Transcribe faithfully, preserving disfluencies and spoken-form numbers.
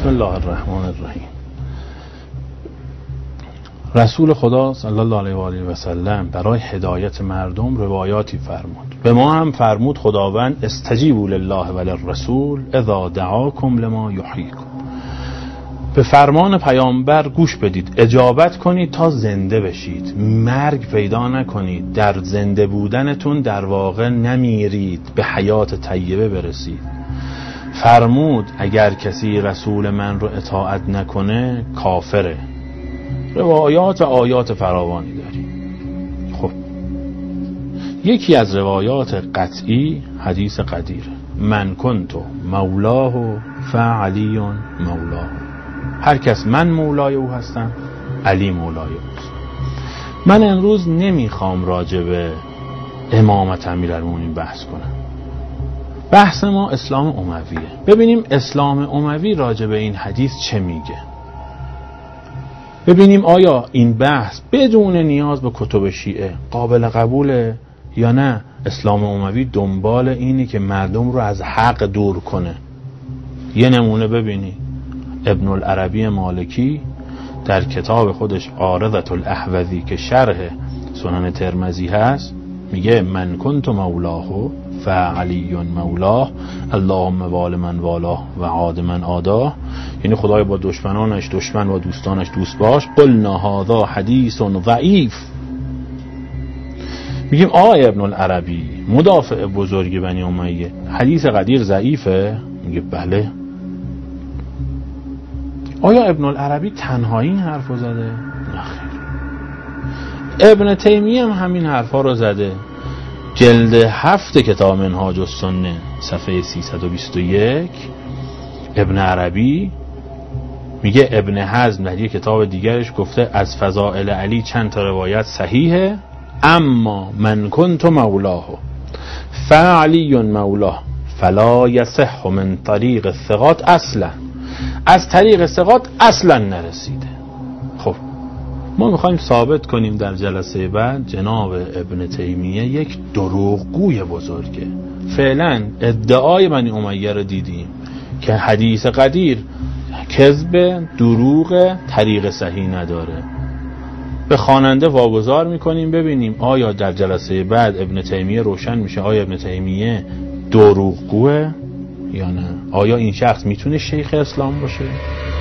بسم الله الرحمن الرحیم. رسول خدا صلی الله علیه و آله و سلم برای هدایت مردم روایاتی فرمود. به ما هم فرمود خداوند استجیبوا لله و للرسول اذا دعاکم لما یحییکم. به فرمان پیامبر گوش بدید، اجابت کنید تا زنده بشید، مرگ پیدا نکنید، در زنده بودنتون در واقع نمیرید، به حیات طیبه برسید. فرمود اگر کسی رسول من رو اطاعت نکنه کافره. روایات و آیات فراوانی داریم. خب یکی از روایات قطعی حدیث قدیره، من کنتو مولاه فعلی مولاه. هر کس من مولای او هستم علی مولای اوست. من امروز نمیخوام راجع به امامت امیرالمومنین بحث کنم. بحث ما اسلام امویه. ببینیم اسلام اموی راجع به این حدیث چه میگه. ببینیم آیا این بحث بدون نیاز به کتب شیعه قابل قبوله یا نه. اسلام اموی دنبال اینی که مردم رو از حق دور کنه. یه نمونه ببینید، ابن العربی مالکی در کتاب خودش عارضة الاحوذی که شرح سنن ترمذی هست میگه من کنت مولاه فعلی مولاه اللهم وال من والاه و عاد من عاداه. یعنی خدای با دشمنانش دشمن و دوستانش دوست باش. قلنا هذا حدیث ضعیف. میگیم آقای ابن العربی مدافع بزرگ بنی امیه، حدیث قدیر ضعیفه؟ میگه بله. آیا ابن العربی تنهایی این حرف رو زده؟ نخیر. ابن تیمیه هم همین حرفا رو زده. جلد هفت کتاب منهاج السنه صفحه سیصد و بیست و یک ابن عربی میگه ابن حزم در یک کتاب دیگرش گفته از فضائل علی چند تا روایت صحیحه، اما من کنت مولاه فعلی مولاه فلا یصح من طریق الثقات اصلا. از طریق ثقات اصلا نرسیده. خب ما میخوایم ثابت کنیم در جلسه بعد جناب ابن تیمیه یک دروغگوی بزرگه. فعلا ادعای بنی امیه رو دیدیم که حدیث قدیر کذب، دروغ، طریق صحیح نداره. به خواننده واگذار میکنیم ببینیم آیا در جلسه بعد ابن تیمیه روشن میشه آیا ابن تیمیه دروغگوه یا نه. آیا این شخص میتونه شیخ اسلام باشه؟